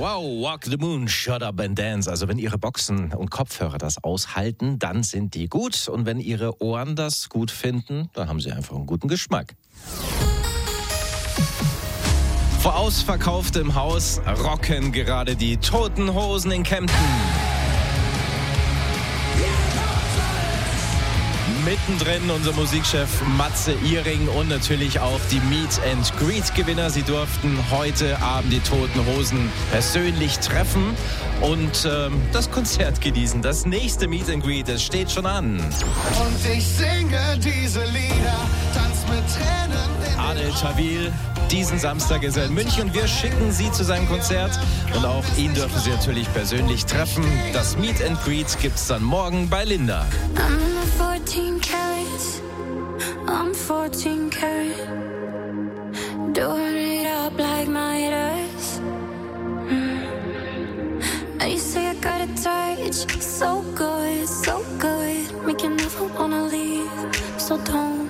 Wow, Walk the Moon, Shut Up and Dance. Also wenn Ihre Boxen und Kopfhörer das aushalten, dann sind die gut. Und wenn Ihre Ohren das gut finden, dann haben Sie einfach einen guten Geschmack. Vor ausverkauftem Haus rocken gerade die Toten Hosen in Kempten. Mittendrin unser Musikchef Matze Iring und natürlich auch die Meet-and-Greet-Gewinner. Sie durften heute Abend die Toten Hosen persönlich treffen und das Konzert genießen. Das nächste Meet-and-Greet, das steht schon an. Und ich singe diese Lieder, tanz mit Tränen. Adel Tawil, diesen Samstag ist er in München und wir schicken Sie zu seinem Konzert. Und auch ihn dürfen Sie natürlich persönlich treffen. Das Meet-and-Greet gibt's dann morgen bei Linda. 14 carats, I'm 14 karat, doing it up like Midas. And you say I got a touch, so good, make you never wanna leave. So don't,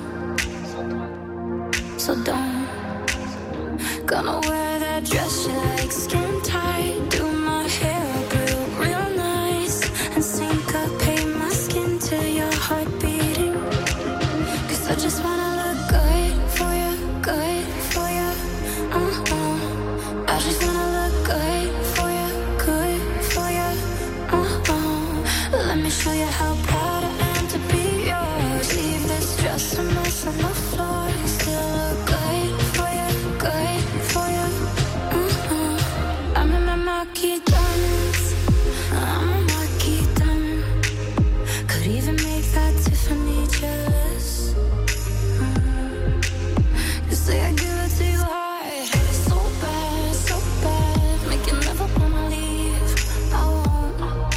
gonna wear that dress you like, skin tight, do my hair up real nice, and syncopate my skin to your heartbeat. I just wanna look good for you, I just wanna look good for you, Let me show you how proud I am to be yours. Leave this dress a mess on the floor. Still look good for you, I'm in my marquee diamonds, I'm a marquee diamond. Could even make that Tiffany jealous. Say I give it to you hard, so bad, make you never wanna leave. I won't.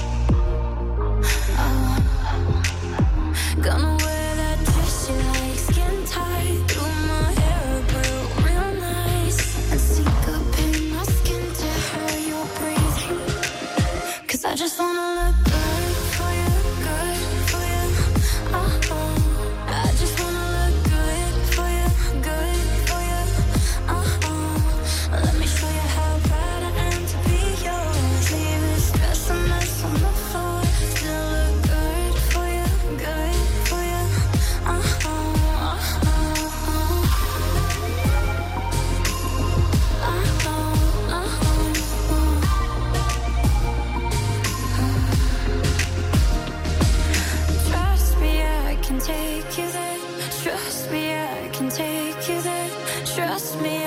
Gonna wear that dress you like, skin tight, do my hair up real nice, and syncopate my skin to how you're breathing. 'Cause I just wanna look good for you, I just wanna look good for you, Let me show you how proud I am to be yours. Leave this dress a mess on the floor. Still look good for you, Trust me, I can take you there. Trust me, I can take you there. Trust me,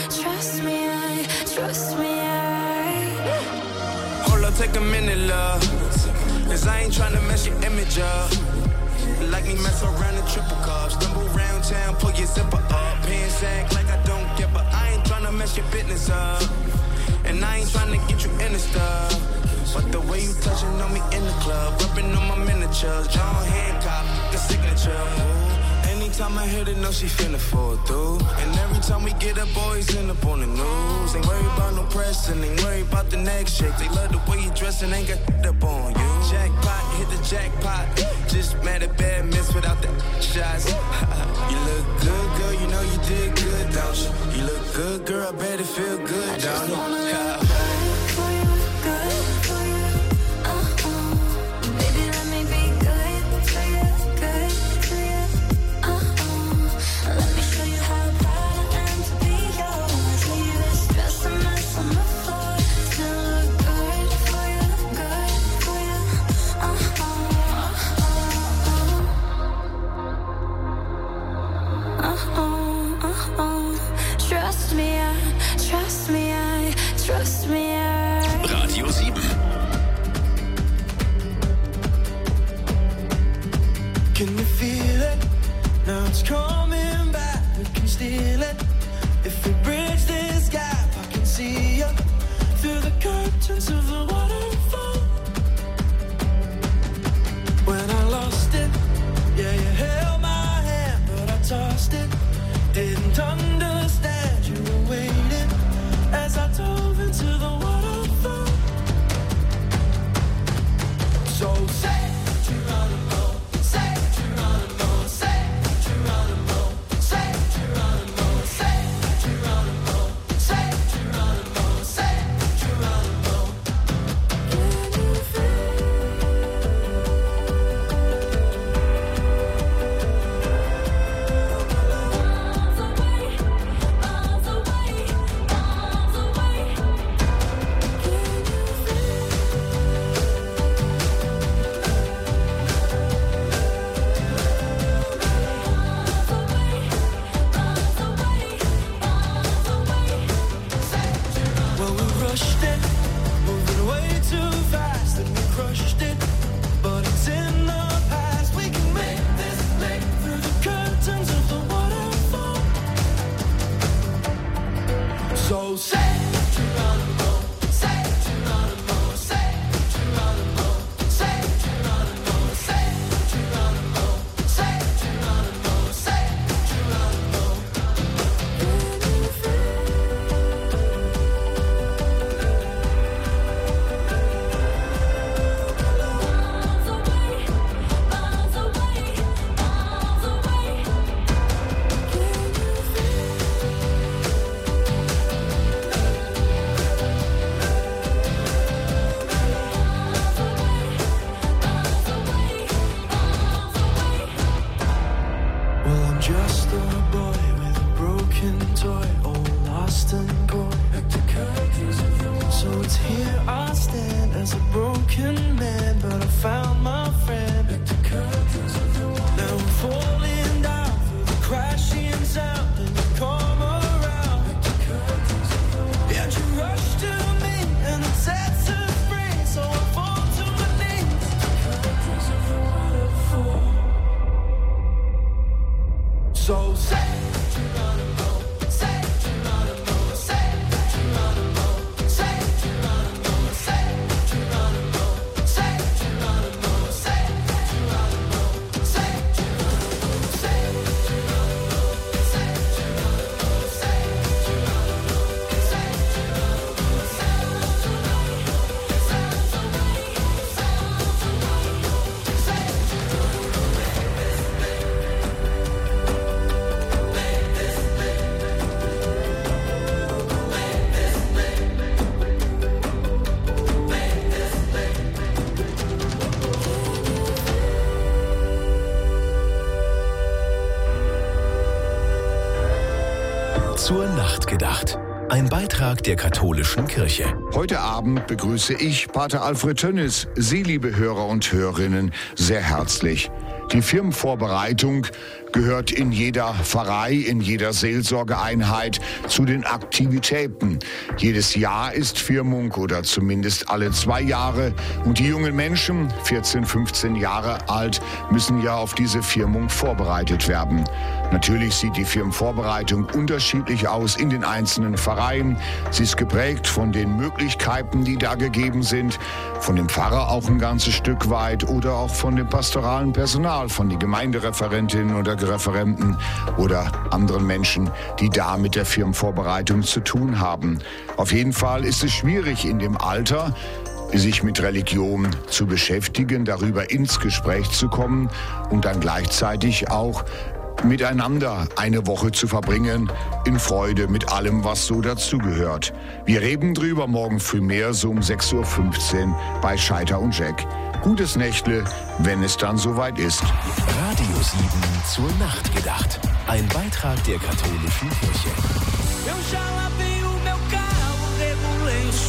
Hold up, take a minute, love, 'cause I ain't tryna mess your image up. Like me mess around in triple cups, stumble around town, pull your zipper up, pants act like I don't give a. I ain't tryna mess your business up, and I ain't tryna get you in the stuff. But the way you touching on me in the club, rubbing on my miniatures, John Hancock, the signature. Anytime I hit it, know she finna fall through. And every time we get up, boys end up on the news. Ain't worried about no press and ain't worried about the next shake. They love the way you dress and ain't got up on you. Jackpot, hit the jackpot. Just mad at bad miss without the shots. You look good, girl, you know you did good, don't you? You look good, girl, I bet it feel good, don't you? Trust me, Radio 7. Can you feel it? Now it's coming back, we can steal it. If we bridge this gap, I can see you through the curtains of the waterfall. When I lost it, yeah, you held my hand, but I tossed it. Didn't understand you were waiting as I dove into the waterfall. So say Geronimo, say Geronimo, say Geronimo, say Geronimo. So say Geronimo, say Geronimo, say Geronimo, say Geronimo, say Geronimo, say Geronimo, say Geronimo. Well, I'm just a boy with a broken toy, all lost and gone. So it's here I stand as a broken man, but I found my friend. Now I'm falling down through the crashing sound, and you come around. And you rush to me, and it sets us free. So I fall to my knees. So say Geronimo, say Geronimo, say Geronimo, say Geronimo, say Geronimo, say Geronimo, say Geronimo, say Geronimo, say Geronimo, say Geronimo, say Geronimo, say Geronimo, sounds away, sounds away, sounds away, say Zur Nacht gedacht. Ein Beitrag der katholischen Kirche. Heute Abend begrüße ich Pater Alfred Tönnis, Sie, liebe Hörer und Hörerinnen, sehr herzlich. Die Firmenvorbereitung gehört in jeder Pfarrei, in jeder Seelsorgeeinheit zu den Aktivitäten. Jedes Jahr ist Firmung oder zumindest alle 2 Jahre. Und die jungen Menschen, 14, 15 Jahre alt, müssen ja auf diese Firmung vorbereitet werden. Natürlich sieht die Firmenvorbereitung unterschiedlich aus in den einzelnen Pfarreien. Sie ist geprägt von den Möglichkeiten, die da gegeben sind, von dem Pfarrer auch ein ganzes Stück weit oder auch von dem pastoralen Personal, von den Gemeindereferentinnen oder Referenten oder anderen Menschen, die da mit der Firmenvorbereitung zu tun haben. Auf jeden Fall ist es schwierig in dem Alter, sich mit Religion zu beschäftigen, darüber ins Gespräch zu kommen und dann gleichzeitig auch miteinander eine Woche zu verbringen, in Freude mit allem, was so dazugehört. Wir reden drüber morgen früh mehr, so um 6.15 Uhr bei Scheiter und Jack. Gutes Nächtle, wenn es dann soweit ist. Radio 7 zur Nacht gedacht. Ein Beitrag der katholischen Kirche.